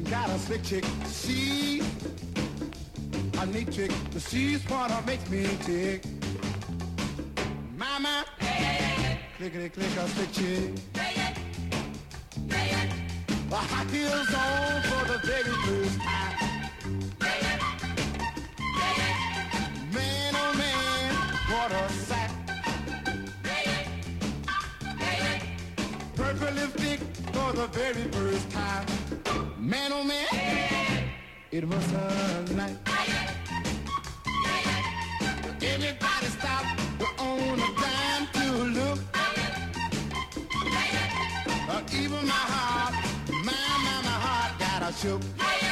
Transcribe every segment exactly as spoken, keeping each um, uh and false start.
got a slick chick. She a neat chick. The she's part of makes me tick. Mama, clickety click a slick chick. The hot heels on for the very first time. Man, oh man, what a sack. Purple lipstick for the very first time. Man, oh man, it was a night. Everybody stop on a dime to look. Uh, even my heart, my, my, my heart got a shook.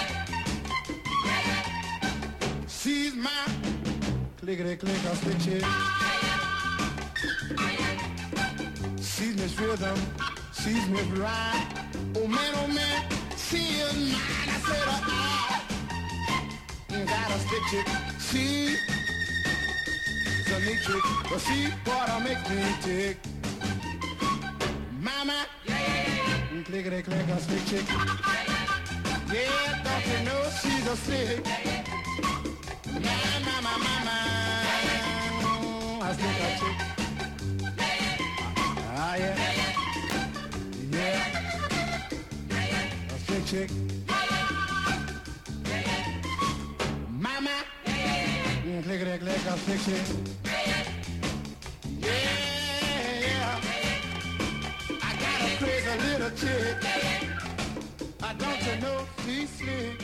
She's my clickety click a stick chick. She's Miss Rhythm, she's Miss Rhyme. Oh man, oh man, she is mine. I said, uh, I got a stick chick. She's a neat trick, but she wanna make me tick. Mama, clickety click a stick chick. Yeah, don't you know she's a slick. Mama, mama, mama, I stick a chick. Ah, yeah. Yeah. A slick chick. Mama. Clickety click a slick chick. Yeah, yeah. I got a crazy little chick. I don't you know she's slick.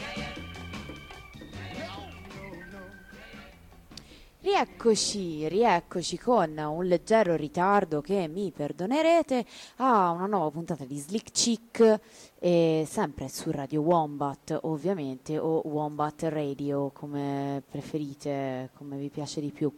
Rieccoci, rieccoci con un leggero ritardo che mi perdonerete a una nuova puntata di Slick Chick, e sempre su Radio Wombat ovviamente, o Wombat Radio come preferite, come vi piace di più.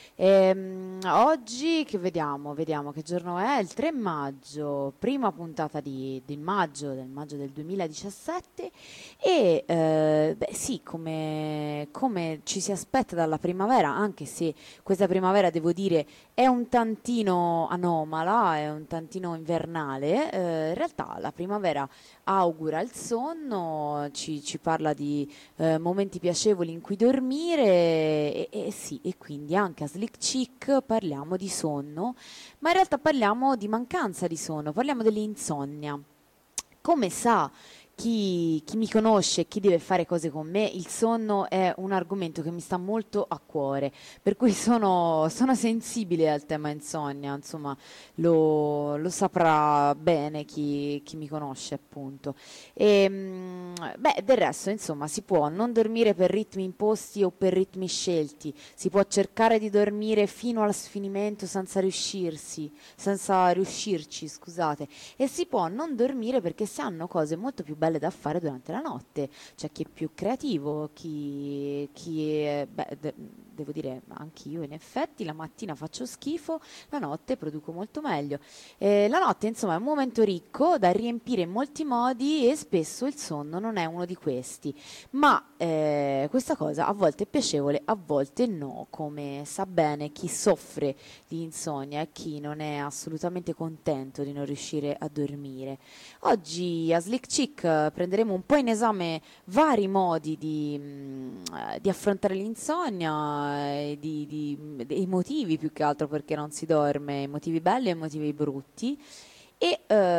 Ehm, oggi che vediamo, vediamo che giorno è, il tre maggio, prima puntata di, di maggio, del maggio del duemiladiciassette, e eh, beh sì, come, come ci si aspetta dalla primavera, anche se questa primavera devo dire è un tantino anomala, è un tantino invernale, eh, in realtà la primavera augura il sonno, ci, ci parla di eh, momenti piacevoli in cui dormire, e, e sì, e quindi anche a Slick Chick parliamo di sonno, ma in realtà parliamo di mancanza di sonno, parliamo dell'insonnia. Come sa chi, chi mi conosce, chi deve fare cose con me, il sonno è un argomento che mi sta molto a cuore, per cui sono, sono sensibile al tema insonnia, insomma lo, lo saprà bene chi, chi mi conosce, appunto. E, mh, beh, del resto, insomma, si può non dormire per ritmi imposti o per ritmi scelti, si può cercare di dormire fino al sfinimento senza riuscirsi, senza riuscirci, scusate, e si può non dormire perché si hanno cose molto più belle da fare durante la notte. C'è chi è più creativo, chi, chi è, beh, de- devo dire anch'io, in effetti la mattina faccio schifo, la notte produco molto meglio. Eh, la notte insomma è un momento ricco da riempire in molti modi, e spesso il sonno non è uno di questi, ma eh, questa cosa a volte è piacevole, a volte no, come sa bene chi soffre di insonnia e chi non è assolutamente contento di non riuscire a dormire. Oggi a Slick Chick prenderemo un po' in esame vari modi di, mh, di affrontare l'insonnia, e di, di, dei motivi più che altro perché non si dorme, motivi belli e motivi brutti, e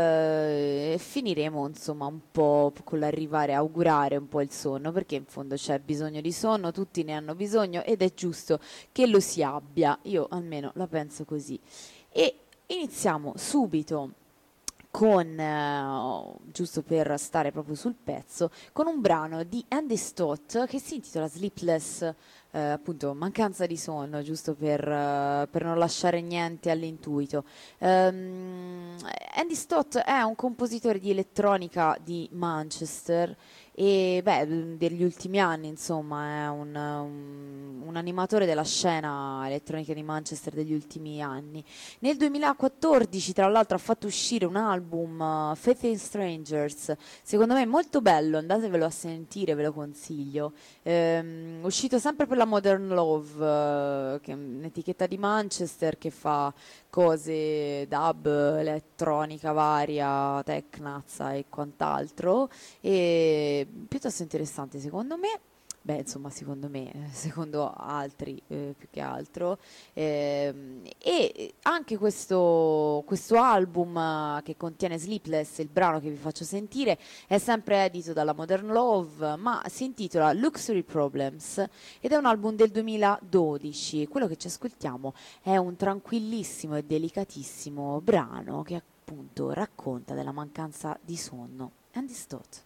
eh, finiremo insomma un po' con l'arrivare a augurare un po' il sonno, perché in fondo c'è bisogno di sonno, tutti ne hanno bisogno ed è giusto che lo si abbia, io almeno la penso così. E iniziamo subito con, eh, giusto per stare proprio sul pezzo, con un brano di Andy Stott che si intitola Sleepless, eh, appunto mancanza di sonno, giusto per, eh, per non lasciare niente all'intuito. Um, Andy Stott è un compositore di elettronica di Manchester e beh, degli ultimi anni, insomma, è un, un, un animatore della scena elettronica di Manchester degli ultimi anni. Nel duemilaquattordici, tra l'altro, ha fatto uscire un album, uh, Faith in Strangers, secondo me molto bello, andatevelo a sentire, ve lo consiglio. Ehm, uscito sempre per la Modern Love, uh, che è un'etichetta di Manchester che fa cose dub, elettronica varia, tecnazza e quant'altro, e eh, piuttosto interessante secondo me. Beh, insomma, secondo me, eh, secondo altri eh, più che altro. Ehm, e anche questo, questo album eh, che contiene Sleepless, il brano che vi faccio sentire, è sempre edito dalla Modern Love, ma si intitola Luxury Problems ed è un album del duemiladodici. Quello che ci ascoltiamo è un tranquillissimo e delicatissimo brano che appunto racconta della mancanza di sonno. And it's thought.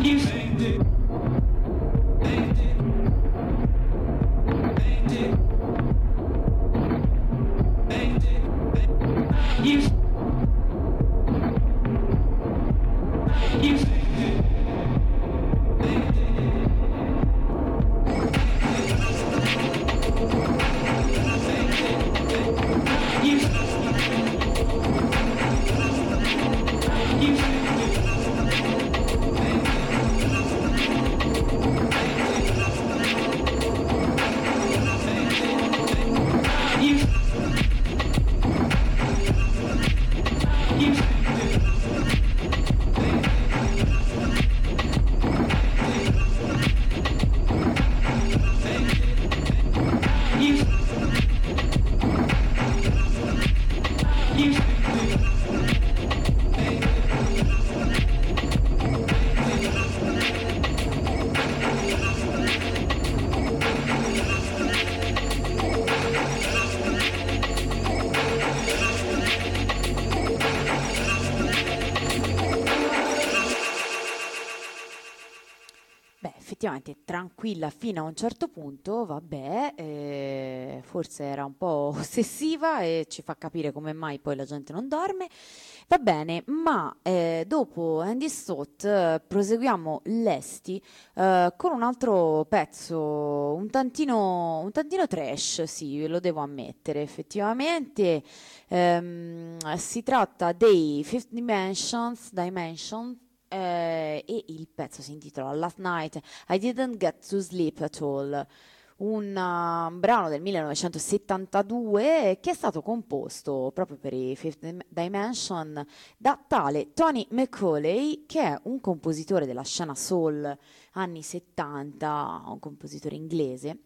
Effettivamente tranquilla fino a un certo punto, vabbè, eh, forse era un po' ossessiva e ci fa capire come mai poi la gente non dorme. Va bene, ma eh, dopo Andy Stott eh, proseguiamo lesti eh, con un altro pezzo un tantino, un tantino trash, sì, lo devo ammettere, effettivamente. Ehm, si tratta dei Fifth Dimensions, Dimension, eh, e il pezzo si intitola Last Night I Didn't Get to Sleep at All, un uh, brano del millenovecentosettantadue che è stato composto proprio per i Fifth Dimension da tale Tony Macaulay, che è un compositore della scena soul anni settanta, un compositore inglese,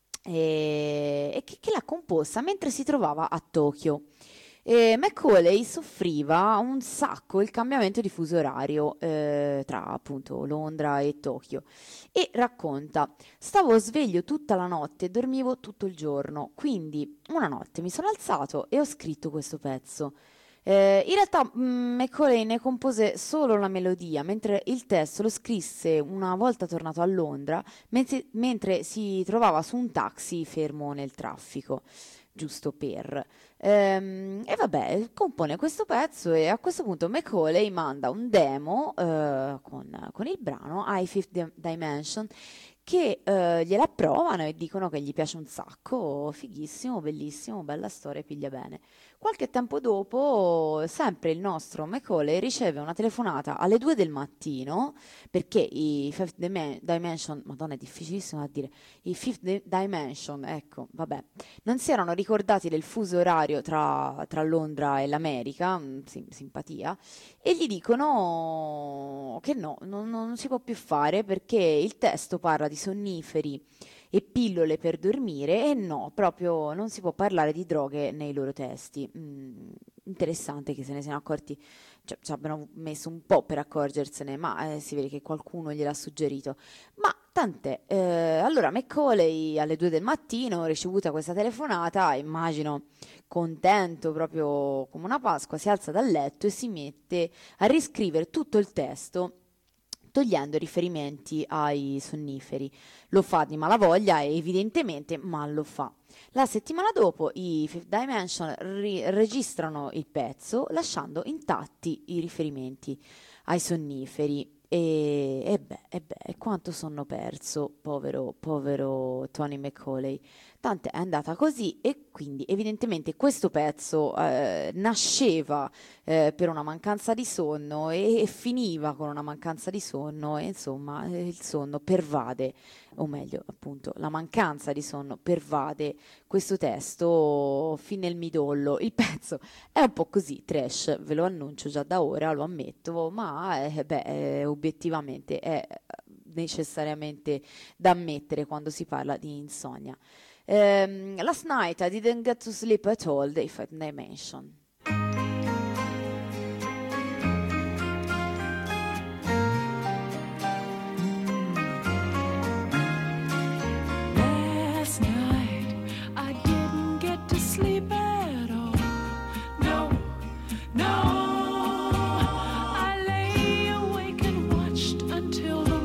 e, e che, che l'ha composta mentre si trovava a Tokyo. E Macaulay soffriva un sacco il cambiamento di fuso orario eh, tra appunto Londra e Tokyo, e racconta: stavo sveglio tutta la notte e dormivo tutto il giorno, quindi una notte mi sono alzato e ho scritto questo pezzo. Eh, in realtà mh, Macaulay ne compose solo la melodia, mentre il testo lo scrisse una volta tornato a Londra, mentre, mentre si trovava su un taxi fermo nel traffico, giusto per... Ehm, e vabbè, compone questo pezzo, e a questo punto Macaulay manda un demo eh, con, con il brano ai Fifth Dimension, che eh, gliela approvano e dicono che gli piace un sacco, fighissimo, bellissimo, bella storia, piglia bene. Qualche tempo dopo, sempre il nostro Macaulay riceve una telefonata alle due del mattino, perché i Fifth Dimension, madonna è difficilissimo da dire, i Fifth Dimension, ecco, vabbè, non si erano ricordati del fuso orario tra, tra Londra e l'America, sim, simpatia, e gli dicono che no, non, non si può più fare perché il testo parla di sonniferi e pillole per dormire, e no, proprio non si può parlare di droghe nei loro testi. Mm, interessante che se ne siano accorti, cioè ci abbiano messo un po' per accorgersene, ma eh, si vede che qualcuno gliel'ha suggerito. Ma tant'è. Eh, allora Macaulay alle due del mattino, ricevuta questa telefonata, immagino contento proprio come una Pasqua, si alza dal letto e si mette a riscrivere tutto il testo, togliendo riferimenti ai sonniferi. Lo fa di malavoglia, evidentemente, ma lo fa. La settimana dopo i Fifth Dimension ri- registrano il pezzo, lasciando intatti i riferimenti ai sonniferi. E, e beh, e beh, quanto sonno perso, povero, povero Tony Macaulay. Tant'è, è andata così, e quindi evidentemente questo pezzo eh, nasceva eh, per una mancanza di sonno e, e finiva con una mancanza di sonno, e insomma eh, il sonno pervade, o meglio appunto la mancanza di sonno pervade questo testo fin nel midollo. Il pezzo è un po' così trash, ve lo annuncio già da ora, lo ammetto, ma eh, beh, eh, obiettivamente è necessariamente da ammettere quando si parla di insonnia. Um, last night I didn't get to sleep at all, dei Fifth Dimension. Last night I didn't get to sleep at all. No, no. I lay awake and watched until the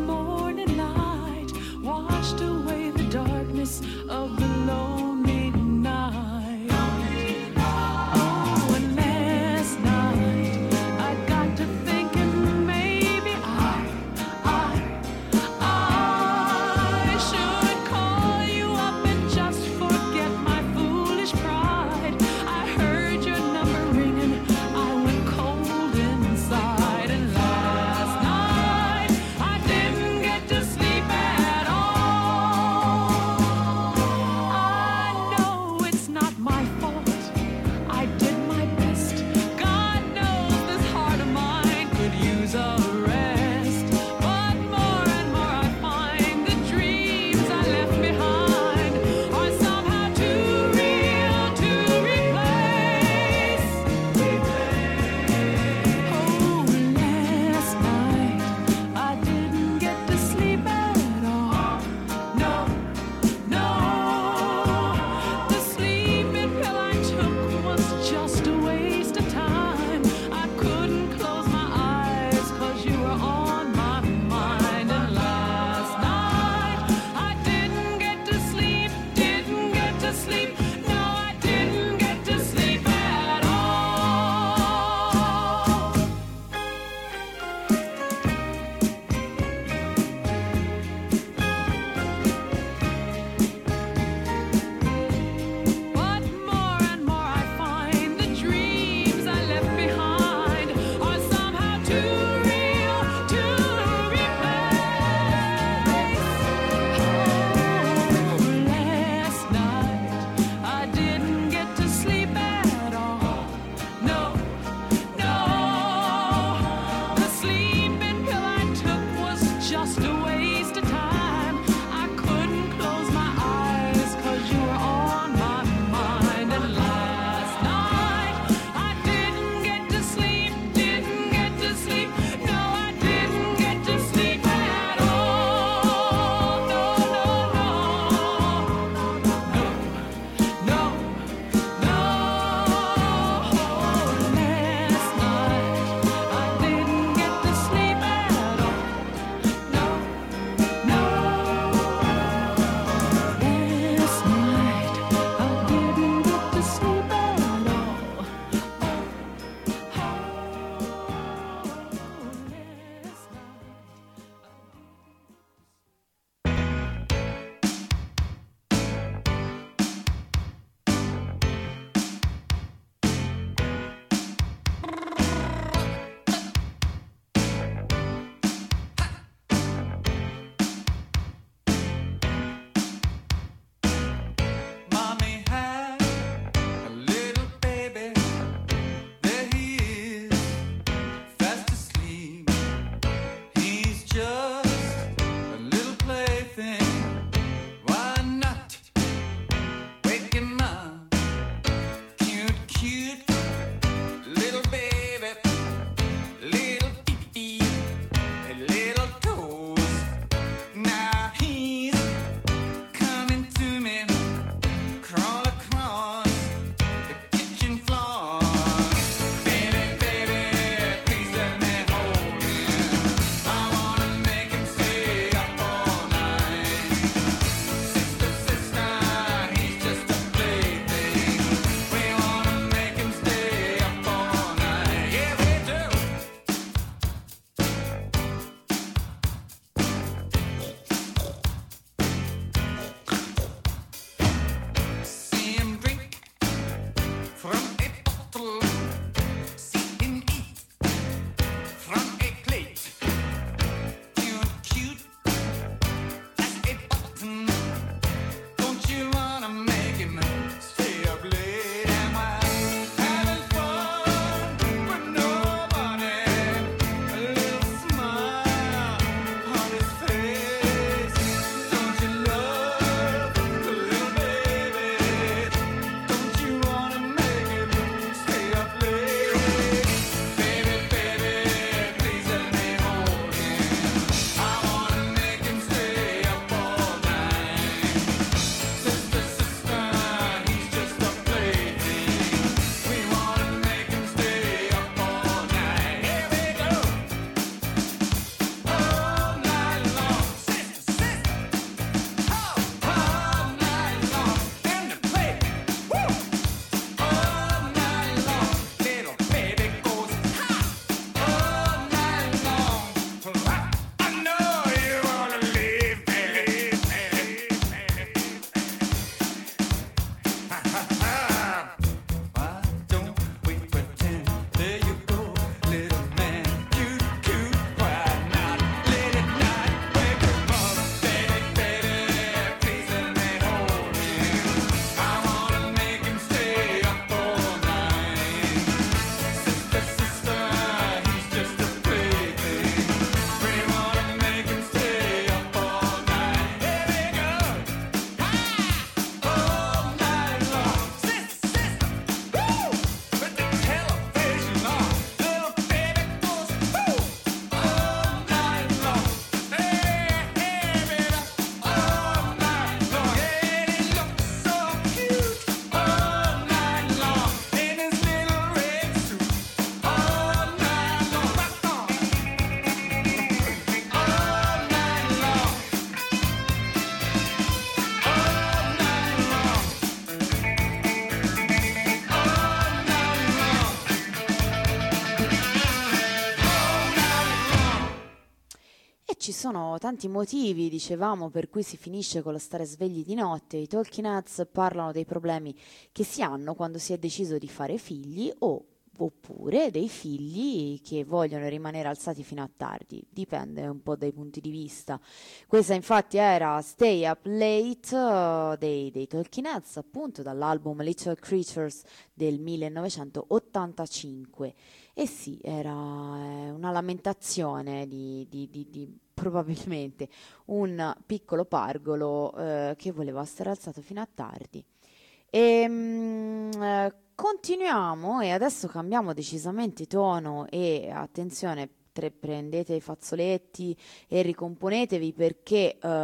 ci sono tanti motivi, dicevamo, per cui si finisce con lo stare svegli di notte. I Talking Heads parlano dei problemi che si hanno quando si è deciso di fare figli o oppure dei figli che vogliono rimanere alzati fino a tardi, dipende un po' dai punti di vista. Questa infatti era Stay Up Late uh, dei, dei Talking Heads, appunto dall'album Little Creatures del millenovecentottantacinque. E sì, era eh, una lamentazione di, di, di, di probabilmente un piccolo pargolo eh, che voleva stare alzato fino a tardi. E, mm, eh, continuiamo e adesso cambiamo decisamente tono e attenzione, tre- prendete i fazzoletti e ricomponetevi perché eh,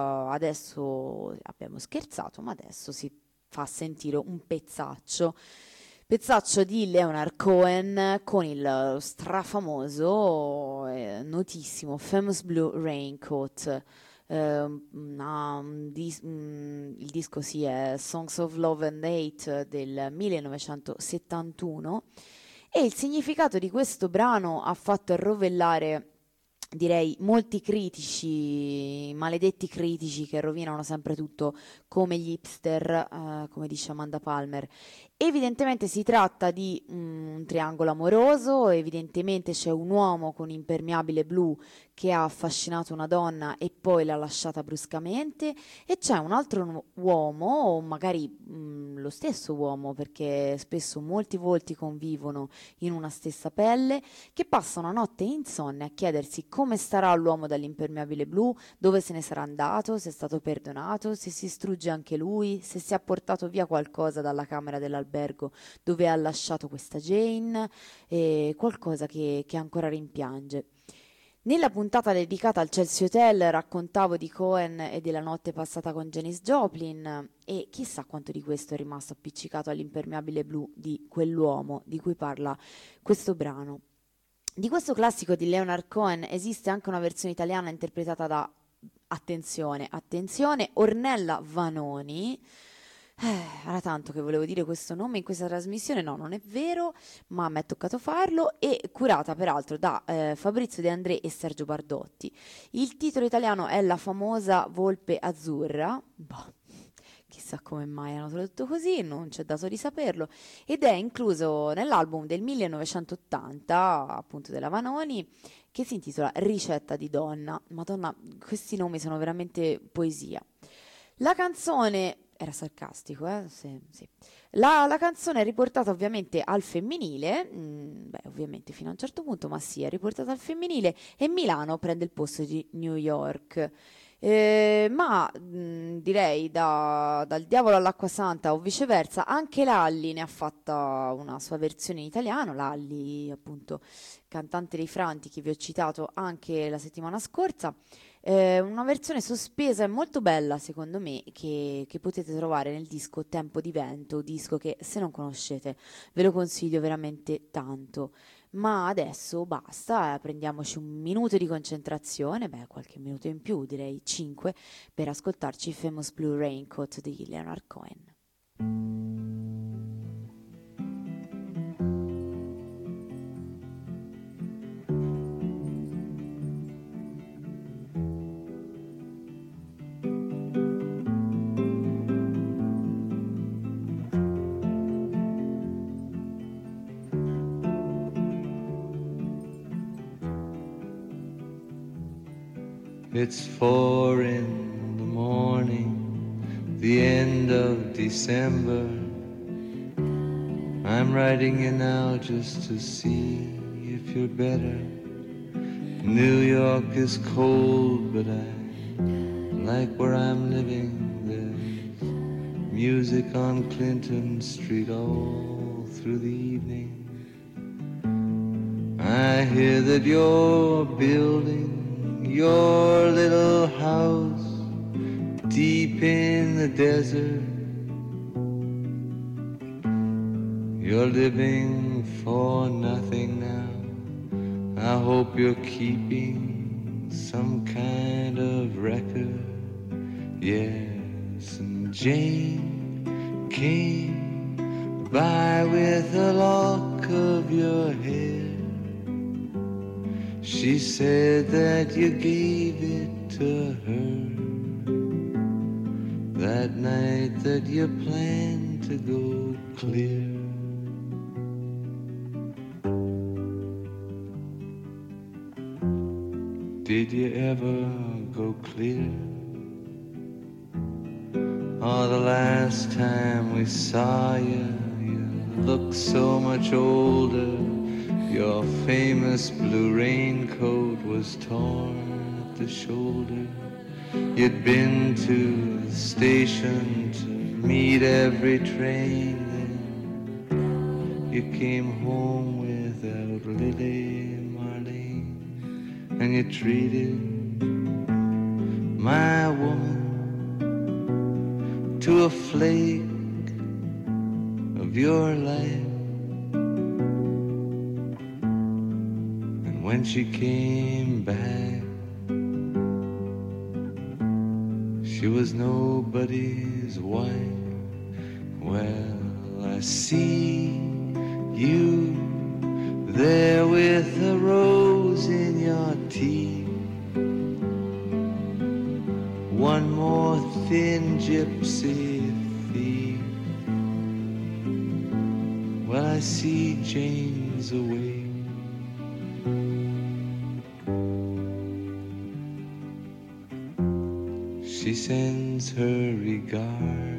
adesso abbiamo scherzato, ma adesso si fa sentire un pezzaccio. Pezzaccio di Leonard Cohen con il strafamoso, eh, notissimo Famous Blue Raincoat. Eh, una- un dis- mm, il disco sì è Songs of Love and Hate del millenovecentosettantuno e il significato di questo brano ha fatto arrovellare, direi, molti critici, maledetti critici che rovinano sempre tutto come gli hipster, eh, come dice Amanda Palmer. Evidentemente si tratta di mm, un triangolo amoroso, evidentemente c'è un uomo con impermeabile blu che ha affascinato una donna e poi l'ha lasciata bruscamente e c'è un altro nu- uomo, o magari mm, lo stesso uomo, perché spesso molti volti convivono in una stessa pelle, che passa una notte insonne a chiedersi come starà l'uomo dall'impermeabile blu, dove se ne sarà andato, se è stato perdonato, se si strugge anche lui, se si è portato via qualcosa dalla camera dell'albergo dove ha lasciato questa Jane, e qualcosa che, che ancora rimpiange. Nella puntata dedicata al Chelsea Hotel raccontavo di Cohen e della notte passata con Janis Joplin e chissà quanto di questo è rimasto appiccicato all'impermeabile blu di quell'uomo di cui parla questo brano. Di questo classico di Leonard Cohen esiste anche una versione italiana interpretata da, attenzione, attenzione, Ornella Vanoni. Eh, era tanto che volevo dire questo nome in questa trasmissione, no, non è vero, ma mi è toccato farlo, e curata peraltro da eh, Fabrizio De André e Sergio Bardotti. Il titolo italiano è La famosa Volpe Azzurra, boh, chissà come mai hanno tradotto così, non c'è dato di saperlo, ed è incluso nell'album del millenovecentottanta, appunto della Vanoni, che si intitola Ricetta di donna. Madonna, questi nomi sono veramente poesia. La canzone era sarcastico, eh? Sì, sì. La, la canzone è riportata ovviamente al femminile, mm, beh, ovviamente fino a un certo punto, ma sì, è riportata al femminile e Milano prende il posto di New York. Eh, ma mh, direi da- dal diavolo all'acqua santa o viceversa, anche Lalli ne ha fatta una sua versione in italiano. Lalli, appunto, cantante dei Franti che vi ho citato anche la settimana scorsa. Eh, una versione sospesa e molto bella, secondo me, che, che potete trovare nel disco Tempo di Vento, disco che, se non conoscete, ve lo consiglio veramente tanto. Ma adesso basta, eh, prendiamoci un minuto di concentrazione, beh, qualche minuto in più, direi cinque, per ascoltarci Famous Blue Raincoat di Leonard Cohen. It's four in the morning, the end of December. I'm writing you now just to see if you're better. New York is cold, but I like where I'm living. There's music on Clinton Street all through the evening. I hear that you're building your little house deep in the desert. You're living for nothing now. I hope you're keeping some kind of record. Yes, and Jane came by with a lock of your hair. She said that you gave it to her that night that you planned to go clear. Did you ever go clear? Oh, the last time we saw you, you looked so much older. Your famous blue raincoat was torn at the shoulder. You'd been to the station to meet every train. Then you came home without Lily Marlene, and you treated my woman to a flake of your life. And when she came back, she was nobody's wife. Well, I see you there with a rose in your teeth, one more thin gypsy thief. Well, I see Jane's away. She sends her regards.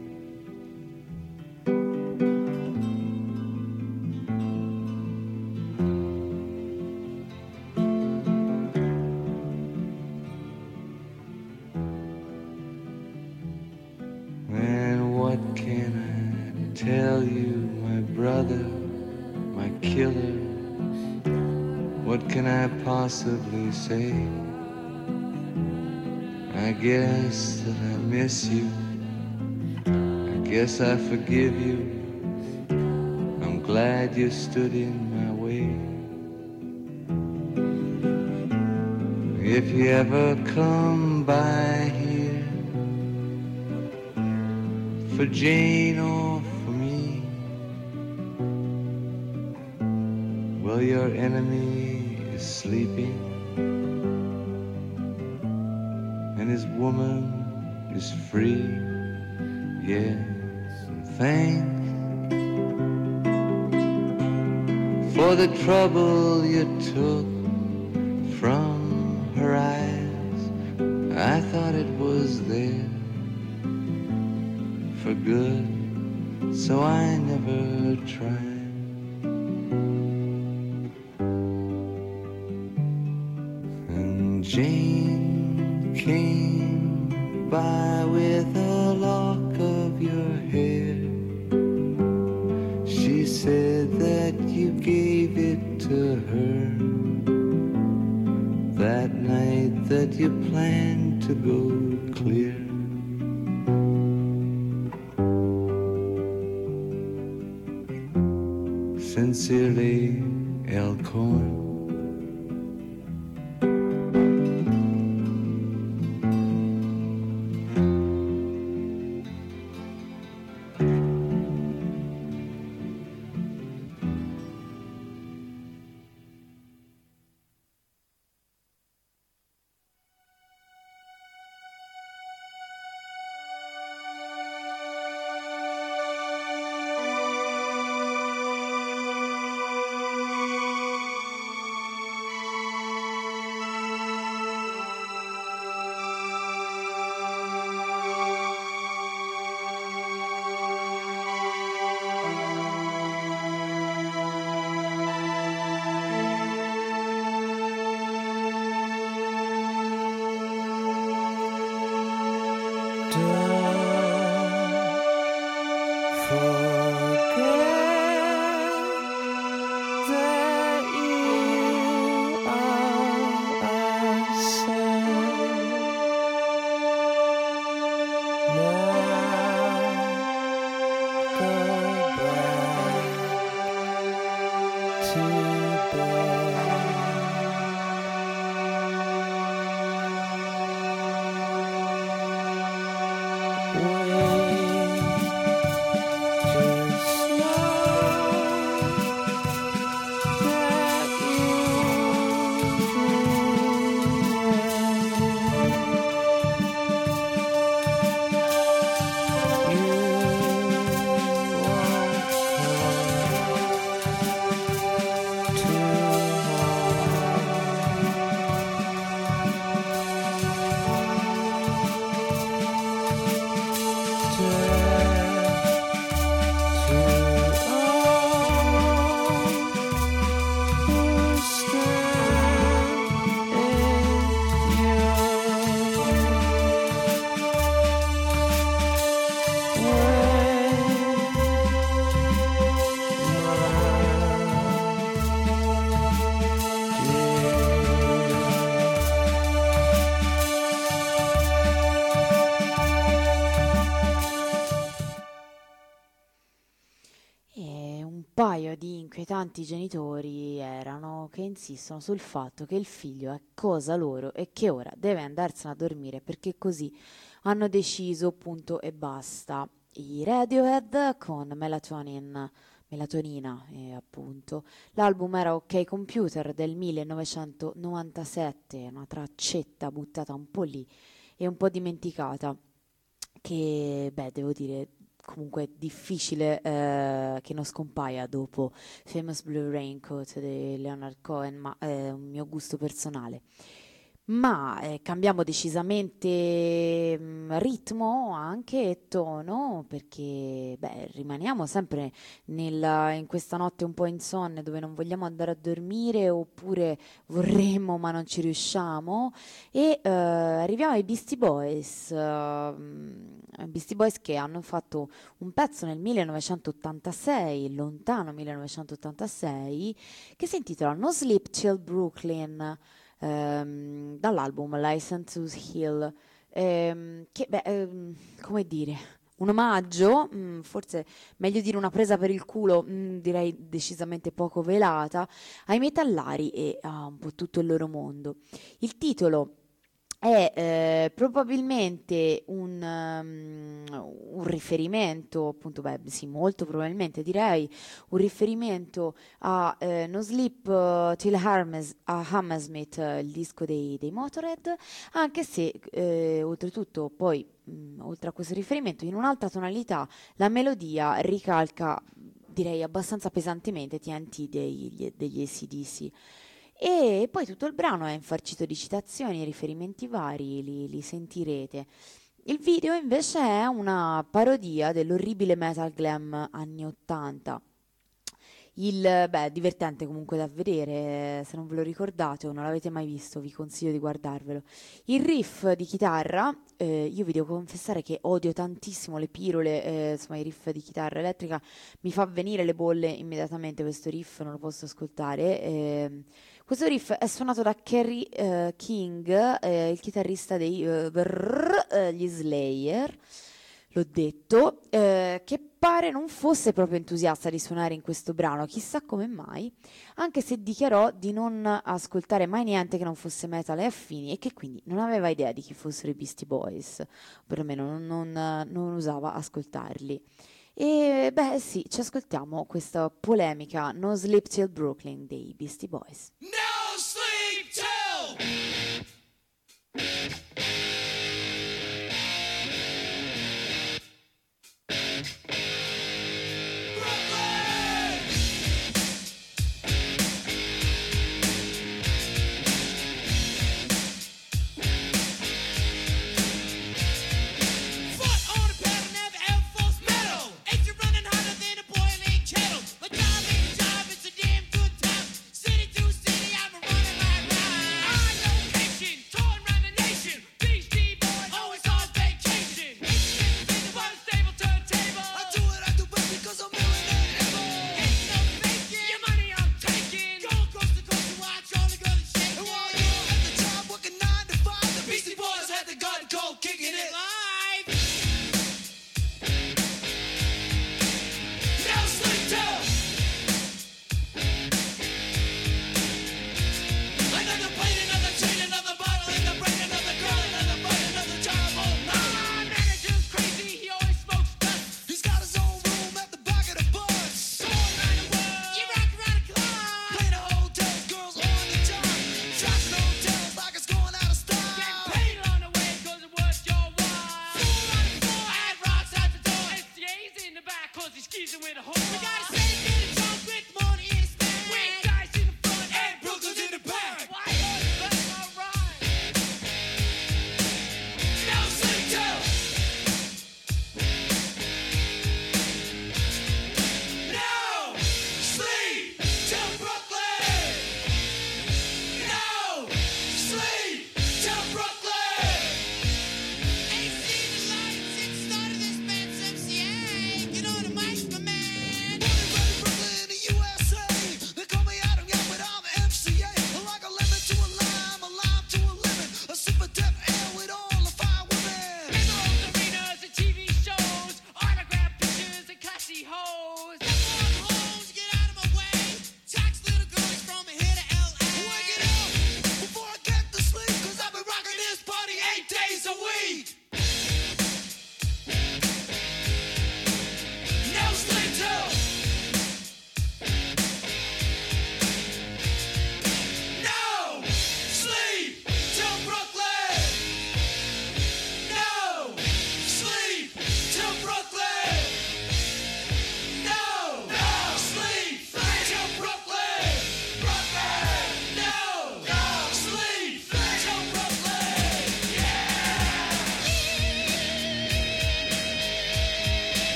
And what can I tell you, my brother, my killer? What can I possibly say? I guess that I miss you. I guess I forgive you. I'm glad you stood in my way. If you ever come by here, for Jane or for me, well, your enemy is sleeping, and his woman is free. Yes, and thanks for the trouble you took from her eyes. I thought it was there for good, so I never tried. And Jane came by with a lock of your hair. She said that you gave it to her that night that you planned to go clear. Sincerely, Elkhorn. di inquietanti genitori erano che insistono sul fatto che il figlio è cosa loro e che ora deve andarsene a dormire perché così hanno deciso, punto e basta. I Radiohead con Melatonin, Melatonina, eh, appunto. L'album era OK Computer del millenovecentonovantasette, una traccetta buttata un po' lì e un po' dimenticata, che, beh, devo dire, comunque è difficile eh, che non scompaia dopo Famous Blue Raincoat di Leonard Cohen, ma è un mio gusto personale. Ma eh, cambiamo decisamente mh, ritmo anche e tono, perché beh, rimaniamo sempre nella- in questa notte un po' insonne dove non vogliamo andare a dormire oppure vorremmo ma non ci riusciamo, e eh, arriviamo ai Beastie Boys, eh, Beastie Boys che hanno fatto un pezzo nel millenovecentottantasei, lontano millenovecentottantasei, che si intitola No Sleep Till Brooklyn, ehm, dall'album License to Heal, ehm, che beh, ehm, come dire, un omaggio, mm, forse meglio dire una presa per il culo, mm, direi decisamente poco velata, ai metallari e a un po' tutto il loro mondo. Il titolo è eh, probabilmente un, um, un riferimento, appunto, beh, sì, molto probabilmente direi, un riferimento a eh, No Sleep uh, Till Hammes- a Hammersmith, eh, il disco dei, dei Motorhead, anche se eh, oltretutto poi, mh, oltre a questo riferimento, in un'altra tonalità, la melodia ricalca, direi abbastanza pesantemente, T N T degli, degli A C D C. E poi tutto il brano è infarcito di citazioni e riferimenti vari, li, li sentirete. Il video invece è una parodia dell'orribile metal glam anni ottanta. Il, beh, divertente comunque da vedere, se non ve lo ricordate o non l'avete mai visto, vi consiglio di guardarvelo. Il riff di chitarra, eh, io vi devo confessare che odio tantissimo le pirole, eh, insomma i riff di chitarra elettrica, mi fa venire le bolle immediatamente questo riff, non lo posso ascoltare. Eh, questo riff è suonato da Kerry eh, King, eh, il chitarrista dei eh, brrr, eh, gli Slayer, l'ho detto, eh, che pare non fosse proprio entusiasta di suonare in questo brano, chissà come mai, anche se dichiarò di non ascoltare mai niente che non fosse metal e affini e che quindi non aveva idea di chi fossero i Beastie Boys, perlomeno non, non, non usava ascoltarli. E beh sì, ci ascoltiamo questa polemica No Sleep Till Brooklyn dei Beastie Boys. No sleep till City to city,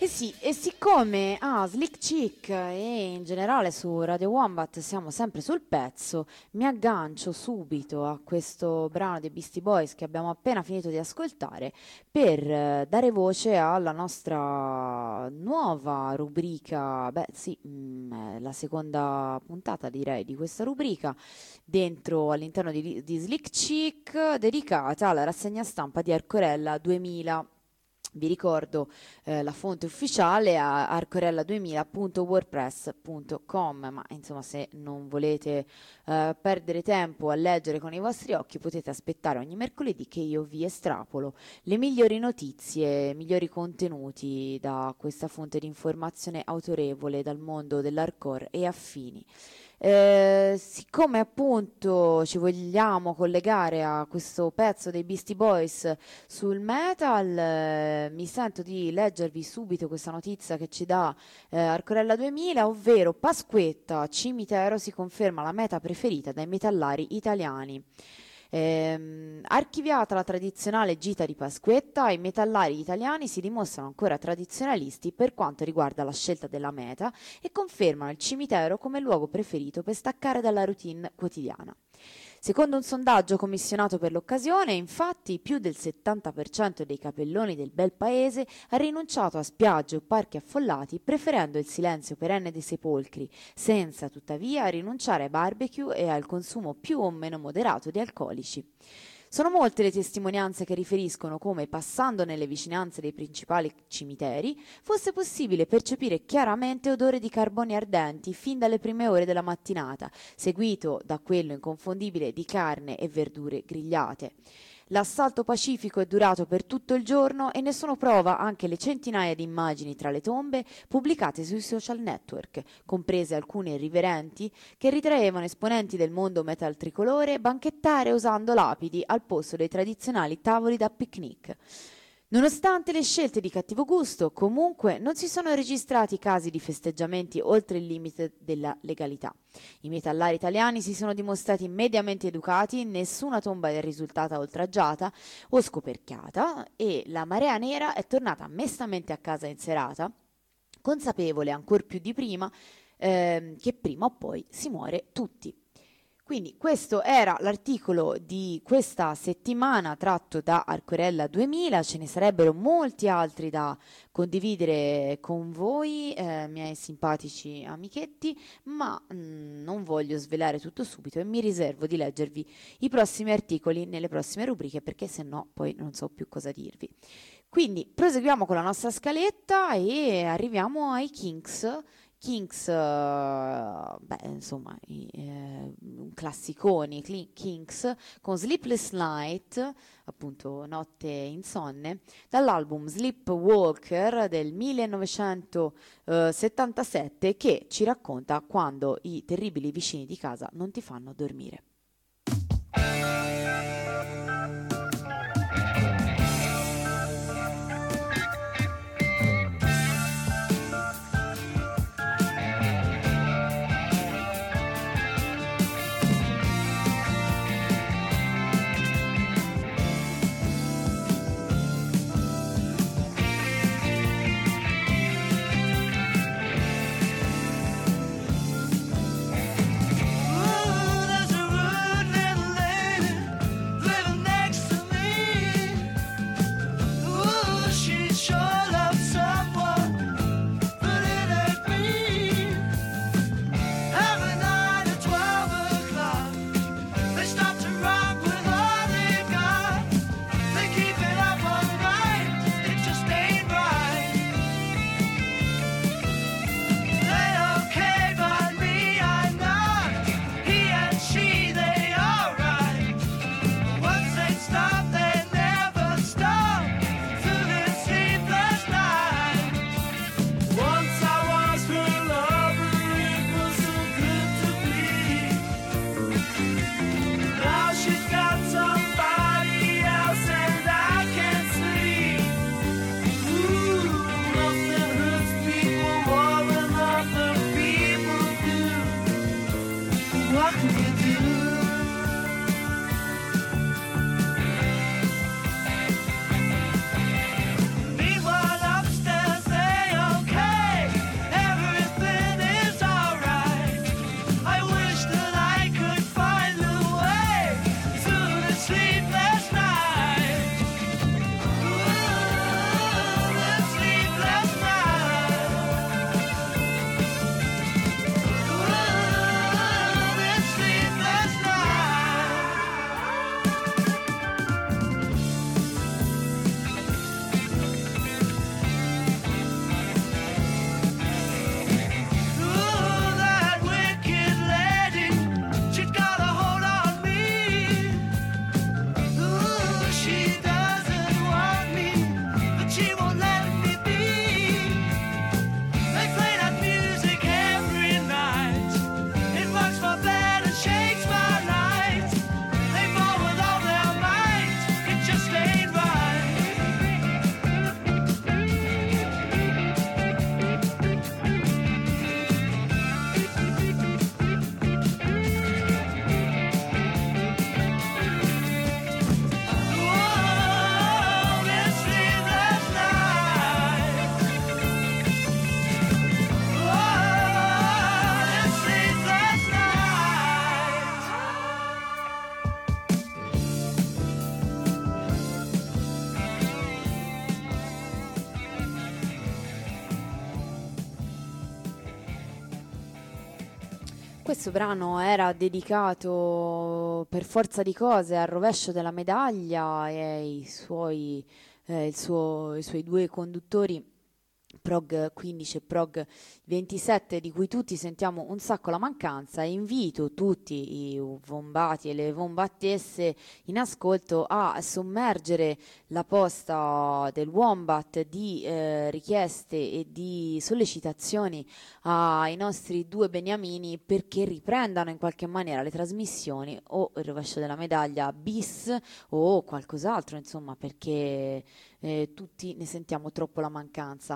Eh sì, e siccome a Slick Chick e in generale su Radio Wombat siamo sempre sul pezzo, mi aggancio subito a questo brano dei Beastie Boys che abbiamo appena finito di ascoltare per eh, dare voce alla nostra nuova rubrica, beh sì, mh, è la seconda puntata direi di questa rubrica, dentro all'interno di, di Slick Chick, dedicata alla rassegna stampa di Arcorella duemila. Vi ricordo eh, la fonte ufficiale a arcorella duemila punto wordpress punto com, ma insomma se non volete eh, perdere tempo a leggere con i vostri occhi potete aspettare ogni mercoledì che io vi estrapolo le migliori notizie, i migliori contenuti da questa fonte di informazione autorevole dal mondo dell'hardcore e affini. Eh, siccome appunto ci vogliamo collegare a questo pezzo dei Beastie Boys sul metal, eh, mi sento di leggervi subito questa notizia che ci dà eh, Arcorella duemila, ovvero Pasquetta Cimitero si conferma la meta preferita dai metallari italiani. Ehm, archiviata la tradizionale gita di Pasquetta, i metallari italiani si dimostrano ancora tradizionalisti per quanto riguarda la scelta della meta e confermano il cimitero come luogo preferito per staccare dalla routine quotidiana. Secondo un sondaggio commissionato per l'occasione, infatti, più del settanta per cento dei capelloni del bel paese ha rinunciato a spiagge o parchi affollati, preferendo il silenzio perenne dei sepolcri, senza tuttavia rinunciare ai barbecue e al consumo più o meno moderato di alcolici. Sono molte le testimonianze che riferiscono come, passando nelle vicinanze dei principali cimiteri, fosse possibile percepire chiaramente odore di carboni ardenti fin dalle prime ore della mattinata, seguito da quello inconfondibile di carne e verdure grigliate. L'assalto pacifico è durato per tutto il giorno e ne sono prova anche le centinaia di immagini tra le tombe pubblicate sui social network, comprese alcune irriverenti che ritraevano esponenti del mondo metal tricolore banchettare usando lapidi al posto dei tradizionali tavoli da picnic. Nonostante le scelte di cattivo gusto, comunque non si sono registrati casi di festeggiamenti oltre il limite della legalità. I metallari italiani si sono dimostrati mediamente educati, nessuna tomba è risultata oltraggiata o scoperchiata e la marea nera è tornata mestamente a casa in serata, consapevole ancor più di prima ehm, che prima o poi si muore tutti. Quindi questo era l'articolo di questa settimana tratto da Arcorella duemila, ce ne sarebbero molti altri da condividere con voi, eh, miei simpatici amichetti, ma mh, non voglio svelare tutto subito e mi riservo di leggervi i prossimi articoli nelle prossime rubriche perché se no poi non so più cosa dirvi. Quindi proseguiamo con la nostra scaletta e arriviamo ai Kinks. Kinks, uh, beh, insomma, i, eh, classiconi, Kinks, con Sleepless Night, appunto Notte insonne, dall'album Sleepwalker del millenovecentosettantasette che ci racconta quando i terribili vicini di casa non ti fanno dormire. Ooh, there's a Questo brano era dedicato per forza di cose al rovescio della medaglia e ai suoi, eh, il suo- i suoi due conduttori Prog quindici e Prog ventisette, di cui tutti sentiamo un sacco la mancanza, e invito tutti i vombati e le vombattesse in ascolto a sommergere la posta del Wombat di eh, richieste e di sollecitazioni ai nostri due beniamini perché riprendano in qualche maniera le trasmissioni, o il rovescio della medaglia bis o qualcos'altro, insomma, perché eh, tutti ne sentiamo troppo la mancanza.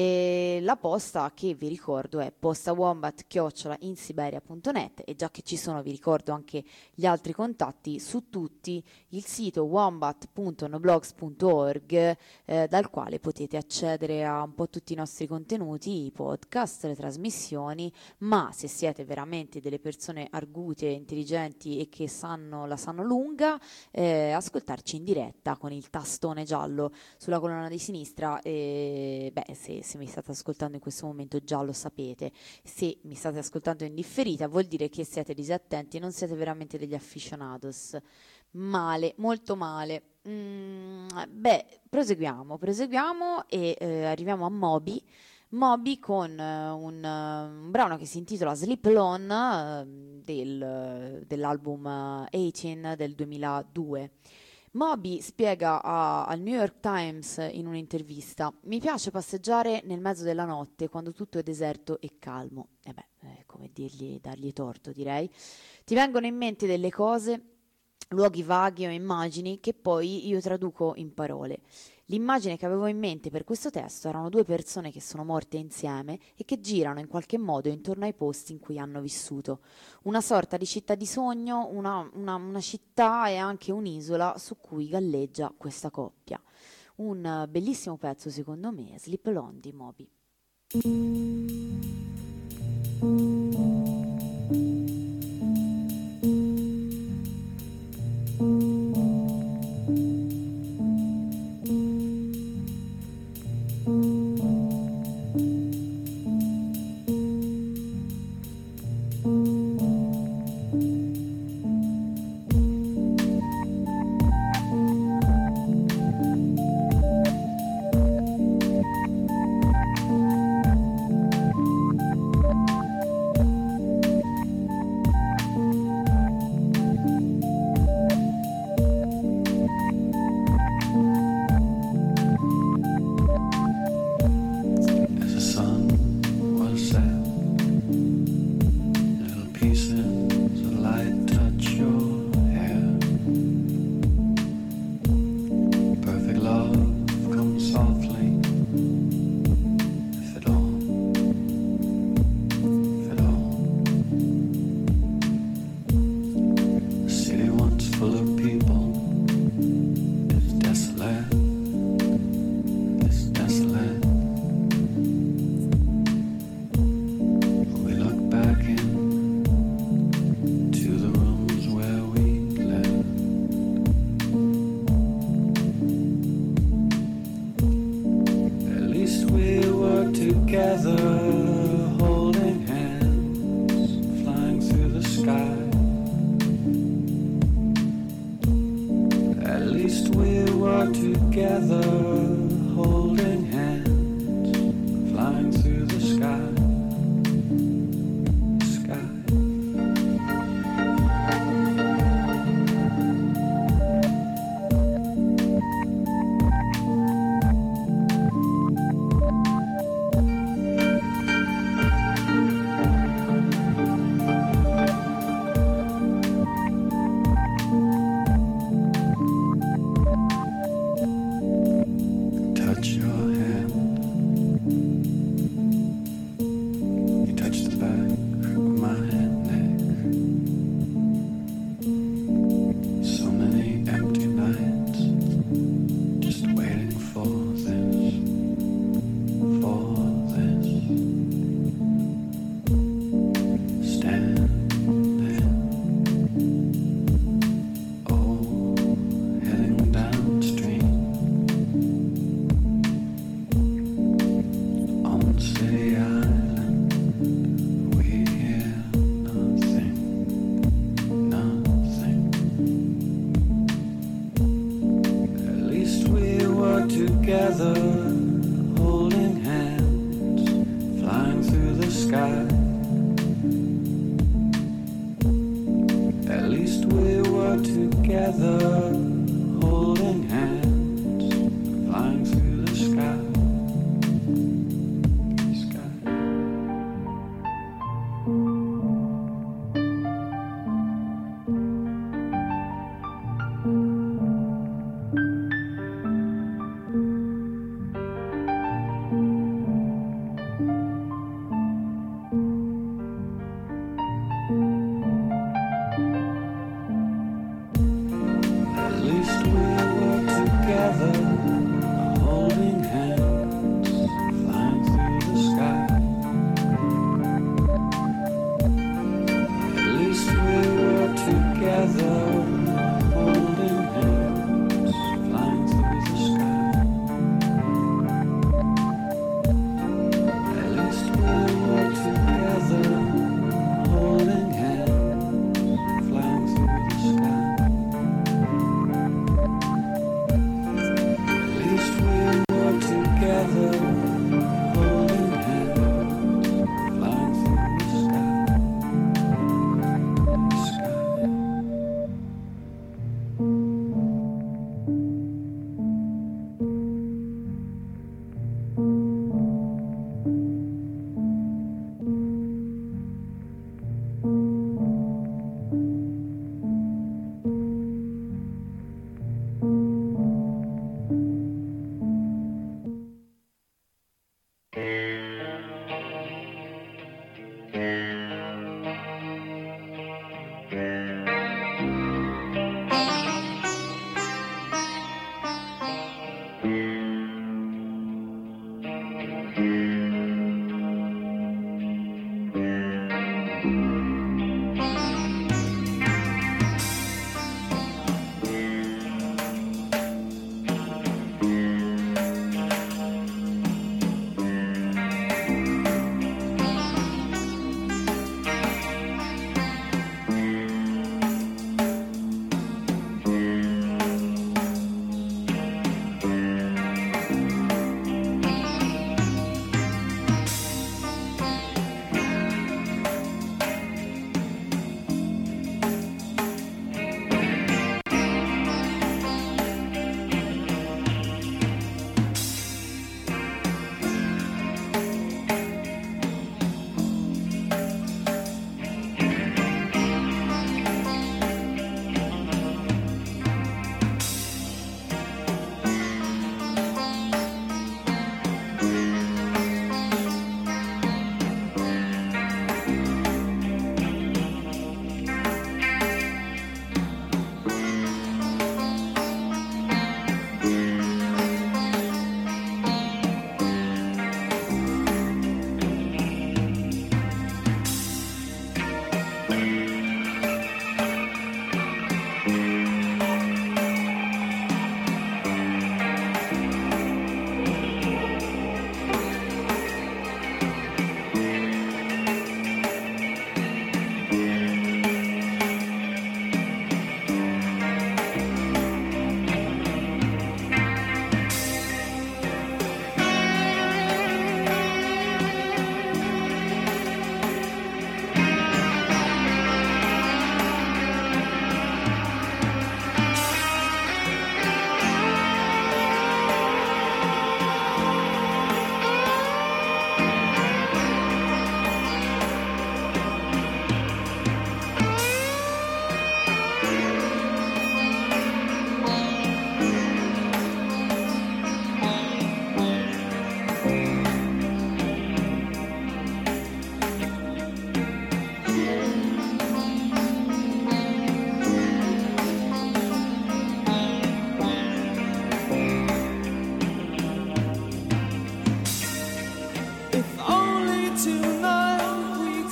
E la posta, che vi ricordo, è postawombat chiocciola insiberia punto net, e già che ci sono vi ricordo anche gli altri contatti su tutti: il sito wombat punto noblogs punto org, eh, dal quale potete accedere a un po' tutti i nostri contenuti, i podcast, le trasmissioni, ma se siete veramente delle persone argute, intelligenti e che sanno, la sanno lunga, eh, ascoltarci in diretta con il tastone giallo sulla colonna di sinistra. E beh, se, se mi state ascoltando in questo momento già lo sapete. Se mi state ascoltando in differita vuol dire che siete disattenti e non siete veramente degli aficionados. Male, molto male. Mm, beh, proseguiamo, proseguiamo e eh, arriviamo a Moby. Moby con eh, un, eh, un brano che si intitola Sleep Alone, eh, del, dell'album eh, diciotto del duemiladue. Moby spiega a- al New York Times in un'intervista: mi piace passeggiare nel mezzo della notte quando tutto è deserto e calmo. E beh, è come dirgli, dargli torto, direi. Ti vengono in mente delle cose, luoghi vaghi o immagini che poi io traduco in parole. L'immagine che avevo in mente per questo testo erano due persone che sono morte insieme e che girano in qualche modo intorno ai posti in cui hanno vissuto. Una sorta di città di sogno, una, una, una città e anche un'isola su cui galleggia questa coppia. Un eh, bellissimo pezzo, secondo me, Sleep Alone di Moby. As the sun was set, little pieces of light touch your hair. Perfect love comes softly, if at all, if at all. The city once full of people is desolate, is desolate. We look back into the rooms where we lived. At least we were together, holding hands, flying through the sky. At least we were together, holding hands, flying through the sky. Sky.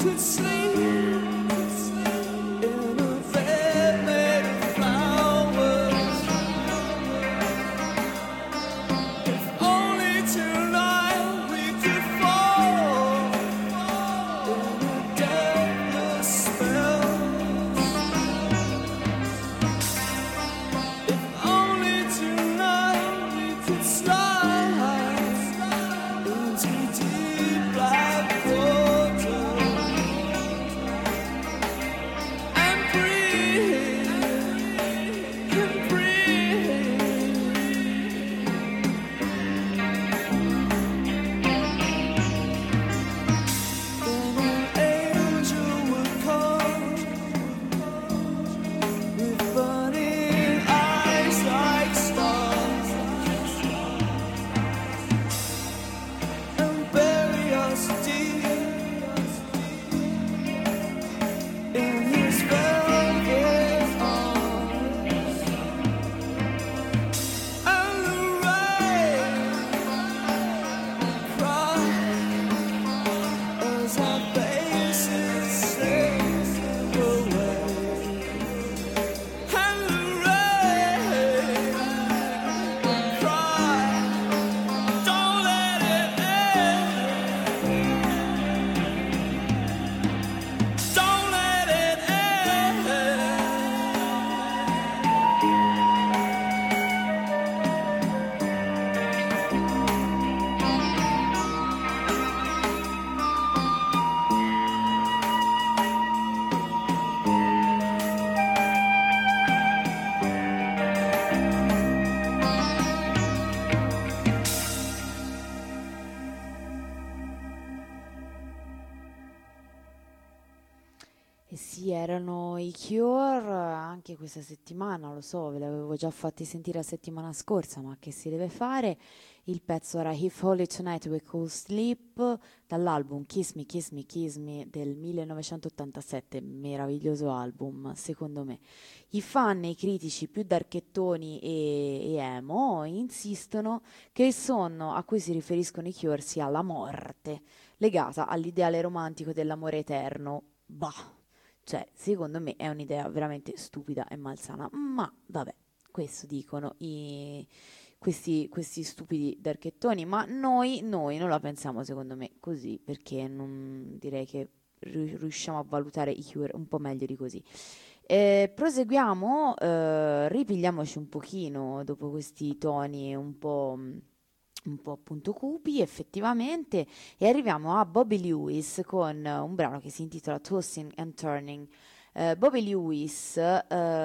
could sleep in a bed made of flowers. If only tonight we could fall in a deathless spell. If only tonight we could slide into deep black water and breathe and breathe. Then an angel would come with burning eyes like stars and bury us deep in his velvet arms. And the rain cry as our faces slip away. And the rain cry, don't let it end. Don't let it end. E sì, erano i Cure anche questa settimana, lo so, ve li avevo già fatti sentire la settimana scorsa, ma che si deve fare? Il pezzo era If Only Tonight We Could Sleep, dall'album Kiss Me, Kiss Me, Kiss Me del millenovecentottantasette, meraviglioso album, secondo me. I fan e i critici più darchettoni e, e emo insistono che il sonno a cui si riferiscono i Cure sia la morte, legata all'ideale romantico dell'amore eterno. Bah! Cioè, secondo me è un'idea veramente stupida e malsana, ma vabbè, questo dicono i, questi, questi stupidi darchettoni, ma noi, noi non la pensiamo secondo me così, perché non direi che ri- riusciamo a valutare i Cure un po' meglio di così. Eh, proseguiamo, eh, ripigliamoci un pochino dopo questi toni un po'... un po' appunto cupi effettivamente, e arriviamo a Bobby Lewis con uh, un brano che si intitola Tossing and Turning. Uh, Bobby Lewis, uh,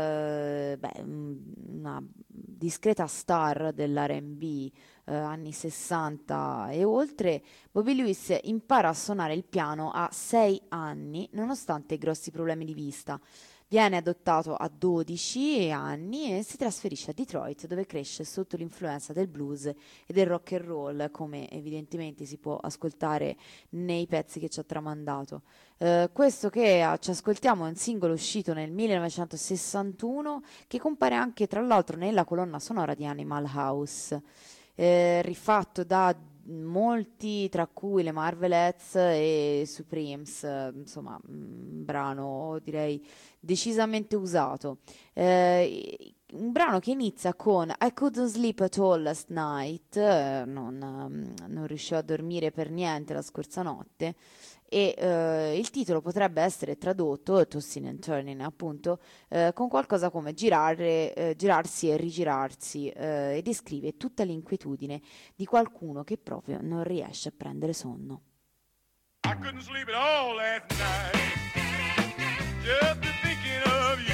beh, una discreta star dell'R and B uh, anni sessanta e oltre. Bobby Lewis impara a suonare il piano a sei anni nonostante i grossi problemi di vista. Viene adottato a dodici anni e si trasferisce a Detroit, dove cresce sotto l'influenza del blues e del rock and roll, come evidentemente si può ascoltare nei pezzi che ci ha tramandato. Eh, questo che eh, ci ascoltiamo è un singolo uscito nel millenovecentosessantuno, che compare anche tra l'altro nella colonna sonora di Animal House, eh, rifatto da molti, tra cui le Marvelettes e Supremes, eh, insomma, un brano direi decisamente usato. Eh, un brano che inizia con I couldn't sleep at all last night, eh, non, um, non riuscivo a dormire per niente la scorsa notte, e eh, il titolo potrebbe essere tradotto, Tossing and Turning appunto, eh, con qualcosa come girare, eh, girarsi e rigirarsi, eh, e descrive tutta l'inquietudine di qualcuno che proprio non riesce a prendere sonno. I couldn't sleep at all last night, just thinking of you.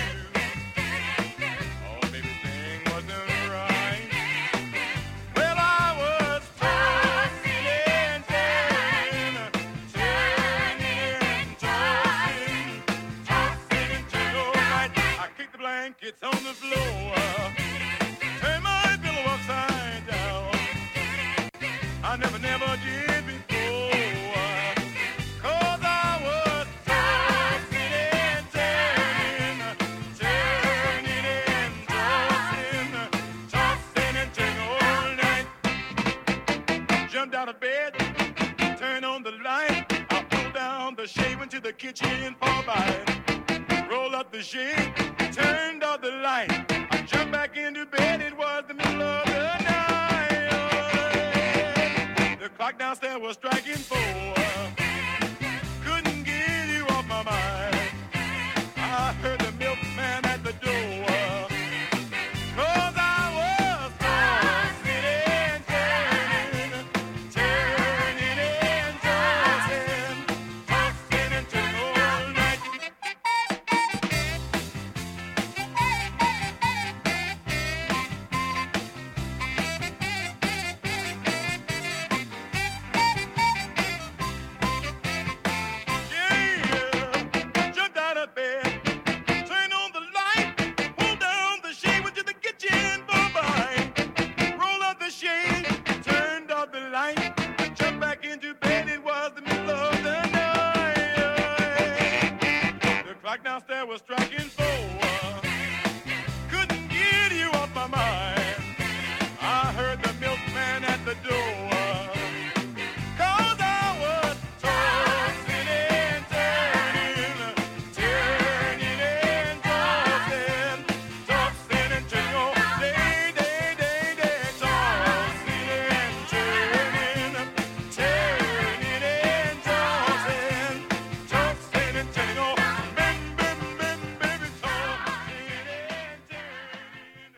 Oh, baby, thing wasn't right. Well, I was tossing and turning, turning and tossing, tossing and turning all night. I kicked the blankets on the floor, turned my pillow upside down. I never, never did before. Out of bed, turn on the light, I pull down the shade when into the kitchen for bite. Roll up the shade, turned off the light. I jumped back into bed, it was the middle of the night. The clock downstairs was striking four. Couldn't get you off my mind. I heard the milkman at the door. Cause I was tossing and turning, turning and tossing, tossing and turning all night. Yeah, jumped out of bed, turned on the light, pulled down the shade, went to the kitchen for bite. Rolled up the shade, turned off the light, jumped back into bed, it was the middle of the night. The clock downstairs was striking four. Couldn't get you off my mind. I heard the milkman at the door. Cause I was tossing and turning, turning and tossing, tossing and turning all day, day, day, day, tossing and turning, turning and tossing, tossing and turning all, baby, baby, baby, tossing and turning.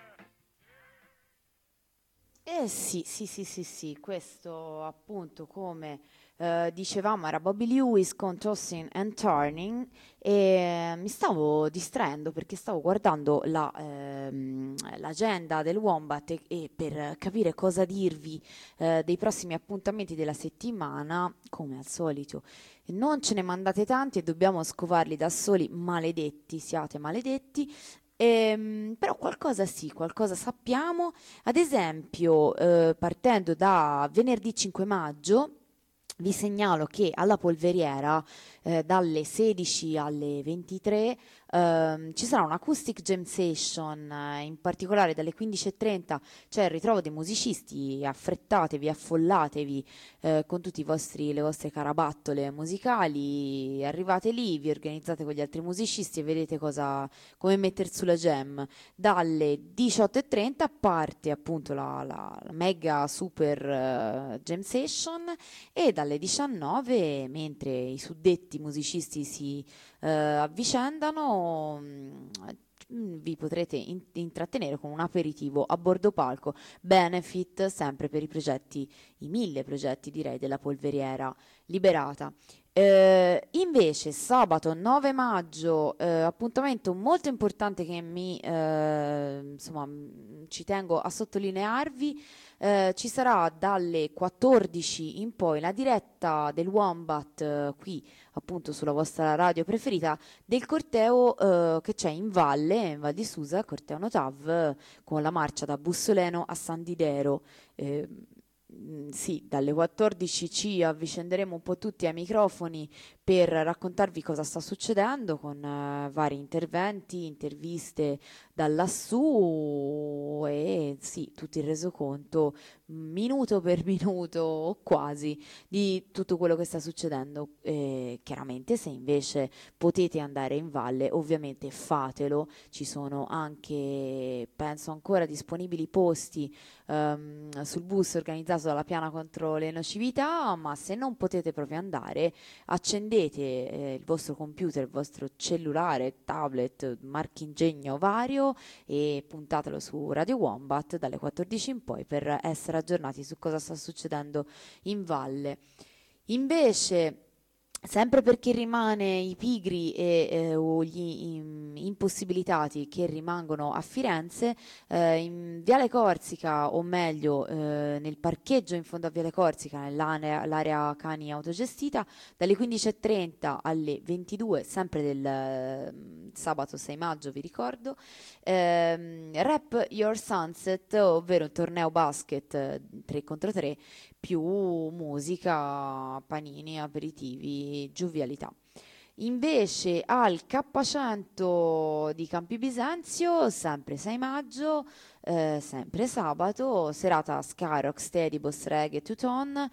Eh sì, sì, sì, sì, sì, questo appunto come eh, dicevamo era Bobby Lewis con Tossing and Turning e mi stavo distraendo perché stavo guardando la, ehm, l'agenda del Wombat e, e per capire cosa dirvi eh, dei prossimi appuntamenti della settimana, come al solito. Non ce ne mandate tanti e dobbiamo scovarli da soli, maledetti, siate maledetti. Ehm, però qualcosa sì, qualcosa sappiamo. Ad esempio, eh, partendo da venerdì cinque maggio, vi segnalo che alla Polveriera eh, dalle sedici alle ventitré ehm, ci sarà un acoustic jam session, eh, in particolare dalle quindici e trenta c'è il ritrovo dei musicisti, affrettatevi, affollatevi eh, con tutte le vostre carabattole musicali, arrivate lì, vi organizzate con gli altri musicisti e vedete cosa, come metter sulla jam. Dalle diciotto e trenta parte appunto la, la, la mega super eh, jam session e dalle diciannove, mentre i suddetti musicisti si eh, avvicendano, mh, vi potrete in- intrattenere con un aperitivo a bordo palco, benefit sempre per i progetti, i mille progetti direi della Polveriera Liberata. Eh, invece sabato nove maggio, eh, appuntamento molto importante che mi eh, insomma mh, ci tengo a sottolinearvi. Eh, ci sarà dalle quattordici in poi la diretta del Wombat eh, qui appunto sulla vostra radio preferita del corteo eh, che c'è in valle, in Val di Susa, corteo Notav, eh, con la marcia da Bussoleno a San Didero. Eh, Mm, Sì, dalle quattordici ci avvicenderemo un po' tutti ai microfoni per raccontarvi cosa sta succedendo con eh, vari interventi, interviste da lassù e sì, tutto il resoconto minuto per minuto o quasi di tutto quello che sta succedendo. Eh, chiaramente se invece potete andare in valle, ovviamente fatelo, ci sono anche, penso ancora disponibili posti ehm, sul bus organizzato dalla Piana contro le nocività, ma se non potete proprio andare, accendete eh, il vostro computer, il vostro cellulare, tablet, marchingegno vario e puntatelo su Radio Wombat dalle quattordici in poi per essere aggiornati su cosa sta succedendo in valle. Invece, sempre per chi rimane i pigri e, eh, o gli im- impossibilitati che rimangono a Firenze, eh, in Viale Corsica, o meglio eh, nel parcheggio in fondo a Viale Corsica, nell'area l'area cani autogestita, dalle quindici e trenta alle ventidue, sempre del eh, sabato sei maggio, vi ricordo, ehm, Rap Your Sunset, ovvero un torneo basket eh, tre contro tre più musica, panini, aperitivi, giovialità. Invece al K cento di Campi Bisenzio, sempre sei maggio, eh, sempre sabato, serata Sky, Rocksteady, Boss Reggae, Two Tone,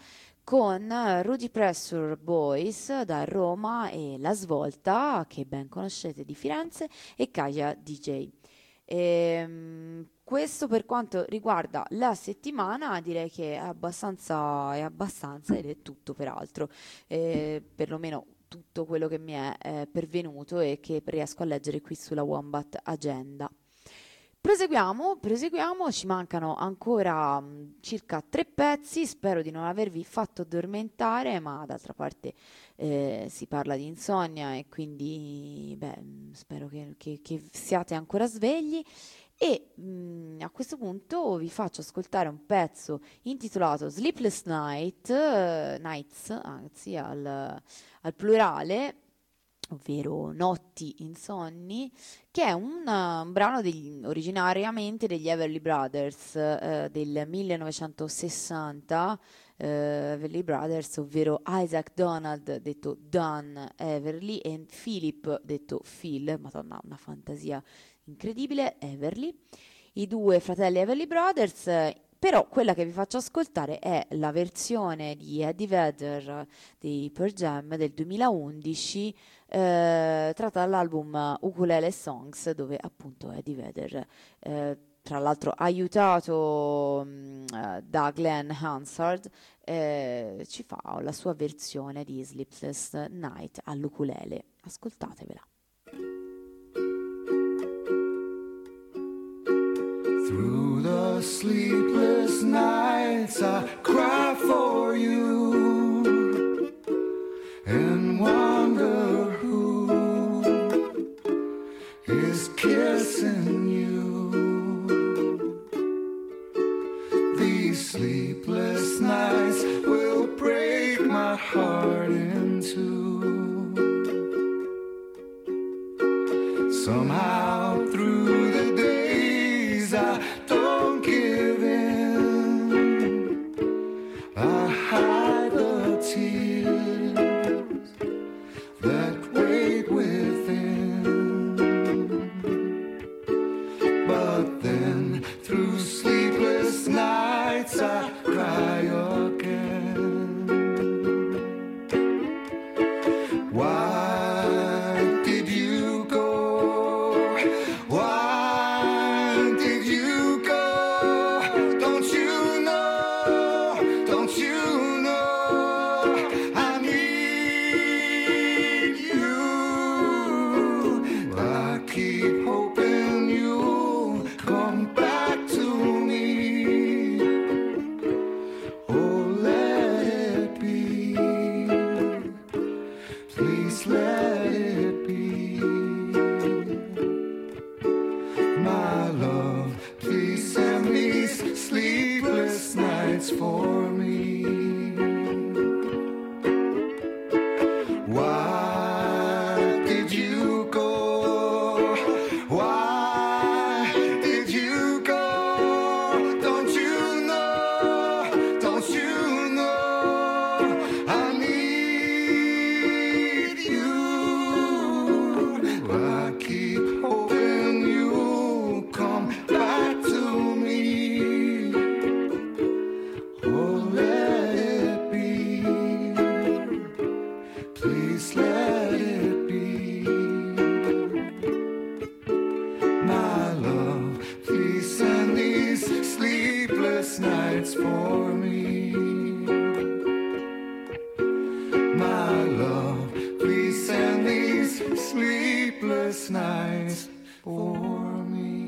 con eh, Rudy Pressure Boys da Roma e La Svolta, che ben conoscete, di Firenze, e Kaya D J. Ehm, questo per quanto riguarda la settimana, direi che è abbastanza, è abbastanza ed è tutto peraltro, eh, perlomeno tutto quello che mi è eh, pervenuto e che riesco a leggere qui sulla Wombat Agenda. Proseguiamo, proseguiamo, ci mancano ancora mh, circa tre pezzi, spero di non avervi fatto addormentare, ma d'altra parte eh, si parla di insonnia e quindi beh, mh, spero che, che- che siate ancora svegli e mh, a questo punto vi faccio ascoltare un pezzo intitolato Sleepless Night, eh, Nights, anzi al, al plurale, ovvero Notti insonni, che è un, uh, un brano degli- originariamente degli Everly Brothers eh, del millenovecentosessanta. eh, Everly Brothers, ovvero Isaac Donald, detto Don Everly, e Philip, detto Phil, madonna, una fantasia incredibile, Everly. I due fratelli Everly Brothers, eh, però quella che vi faccio ascoltare è la versione di Eddie Vedder dei Pearl Jam del duemilaundici, eh, tratta dall'album Ukulele Songs, dove appunto Eddie Vedder, eh, tra l'altro aiutato mh, eh, da Glenn Hansard, eh, ci fa la sua versione di Sleepless Night all'ukulele. Ascoltatevela. Through the sleepless nights I cry for you and wonder who is kissing you. These sleepless nights will break my heart in two. Somehow through the days I don't give in. I hide the tears that wait within. But then through sleepless nights I cry again. Why did you go? Why did you go? Don't you know? Don't you know? I need you. I keep hoping you'll come back to me. Oh, let it be. Please let it be. My love, please send these sleepless nights for me. Why did you go? Why did you go? Don't you know? Don't you know? I need you. I keep hoping you'll come back to me. Oh, let it be. Please let it be. My love, please send these sleepless nights for me. My love, please send these sleepless nights for me.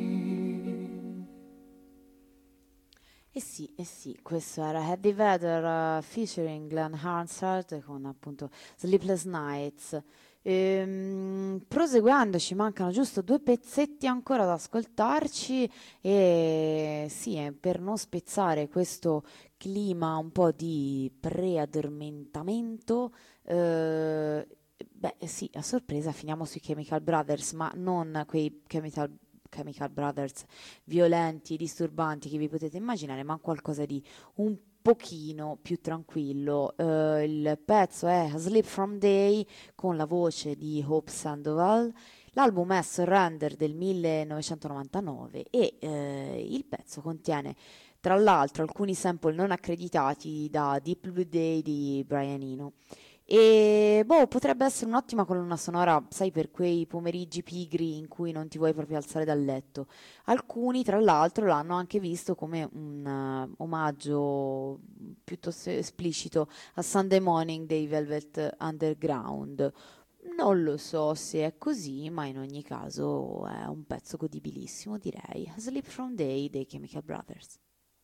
Eh sì, eh sì, questo era Eddie Vedder uh, featuring Glenn Hansard con appunto Sleepless Nights. Ehm, proseguendo, ci mancano giusto due pezzetti ancora da ascoltarci e sì, eh, per non spezzare questo clima un po' di preaddormentamento, eh, beh sì, a sorpresa finiamo sui Chemical Brothers, ma non quei Chemical Chemical Brothers violenti e disturbanti che vi potete immaginare, ma qualcosa di un pochino più tranquillo. Eh, il pezzo è Sleep From Day con la voce di Hope Sandoval. L'album è Surrender del millenovecentonovantanove e eh, il pezzo contiene Tra l'altro alcuni sample non accreditati da Deep Blue Day di Brian Eno. E boh, potrebbe essere un'ottima colonna sonora, sai, per quei pomeriggi pigri in cui non ti vuoi proprio alzare dal letto. Alcuni, tra l'altro, l'hanno anche visto come un uh, omaggio piuttosto esplicito a Sunday Morning dei Velvet Underground. Non lo so se è così, ma in ogni caso è un pezzo godibilissimo, direi. Sleep From Day dei Chemical Brothers.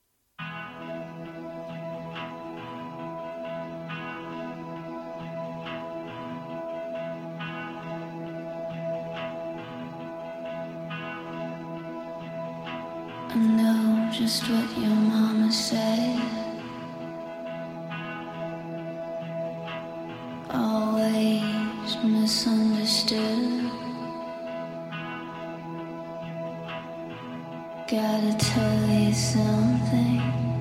I know just what your mama said. Always misunderstood. Gotta tell you something.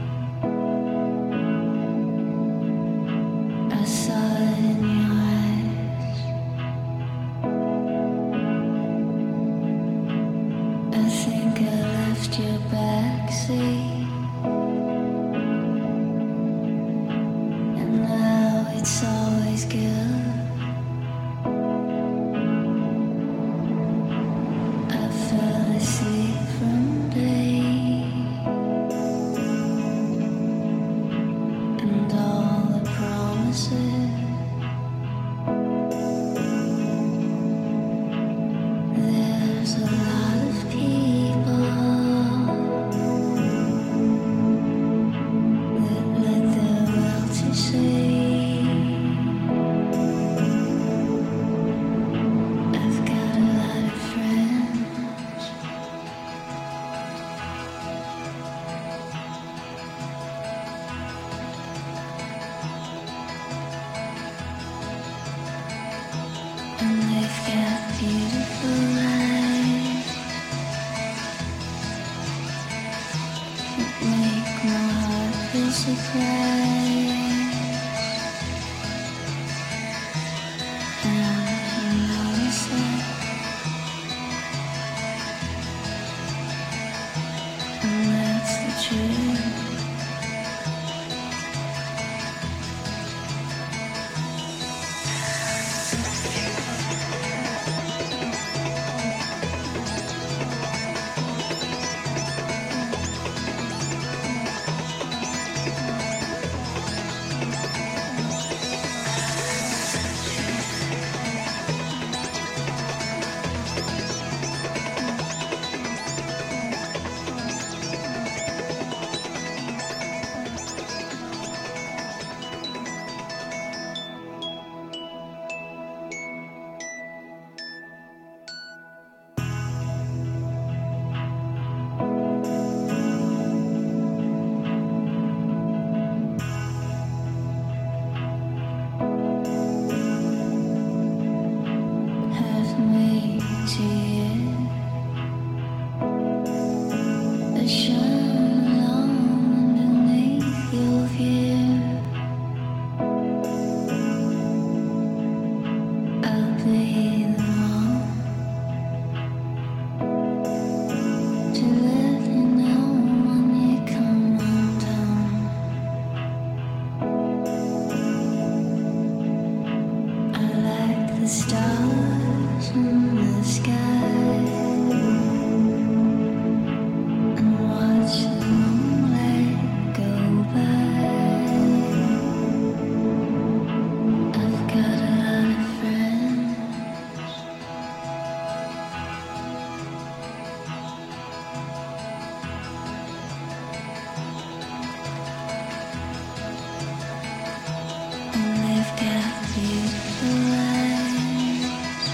I saw it in your eyes. I think I left your backseat, and now it's always good. I fell asleep from day, and all the promises. There's a lot of people that let their will to say. I've got a lot of friends. And they've got beautiful eyes that make my heart feel surprised. And you notice that, and that's the truth. Have made to you a shine alone underneath your view. I'll be the one to let you know when you come undone. I like the stars in the sky and watch the moonlight go by. I've got a lot of friends. And they've got beautiful eyes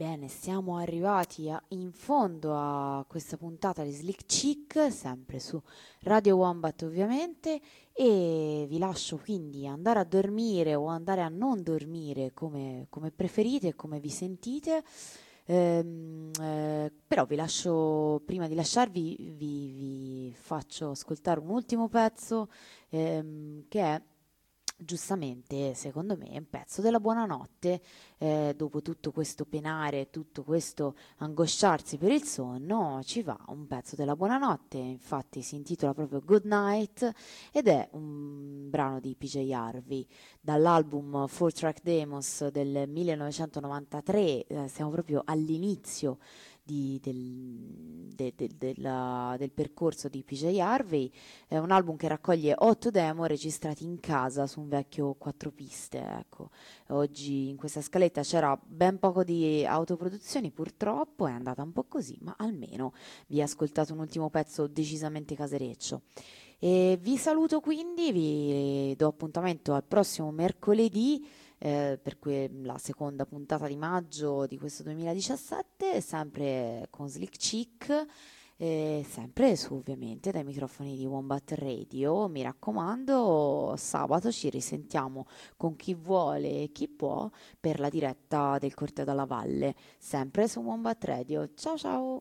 Bene, siamo arrivati a- in fondo a questa puntata di Slick Chick, sempre su Radio Wombat ovviamente, e vi lascio quindi andare a dormire o andare a non dormire come, come preferite e come vi sentite. Ehm, eh, però vi lascio, prima di lasciarvi, vi, vi faccio ascoltare un ultimo pezzo ehm, che è giustamente, secondo me, un pezzo della buonanotte. Eh, dopo tutto questo penare, tutto questo angosciarsi per il sonno, ci va un pezzo della buonanotte, infatti si intitola proprio Good Night ed è un brano di P J Harvey dall'album Four Track Demos del millenovecentonovantatré. Eh, siamo proprio all'inizio di- del, de- de- della- del percorso di P J Harvey. È un album che raccoglie otto demo registrati in casa su un vecchio quattro piste, ecco. Oggi in questa scaletta c'era ben poco di autoproduzioni, purtroppo è andata un po' così, ma almeno vi ascoltate un ultimo pezzo decisamente casereccio. E vi saluto quindi, vi do appuntamento al prossimo mercoledì eh, per que- la seconda puntata di maggio di questo duemiladiciassette, sempre con Slick Chick. E sempre su ovviamente dai microfoni di Wombat Radio. Mi raccomando, sabato ci risentiamo con chi vuole e chi può per la diretta del Corteo dalla Valle, sempre su Wombat Radio. Ciao ciao.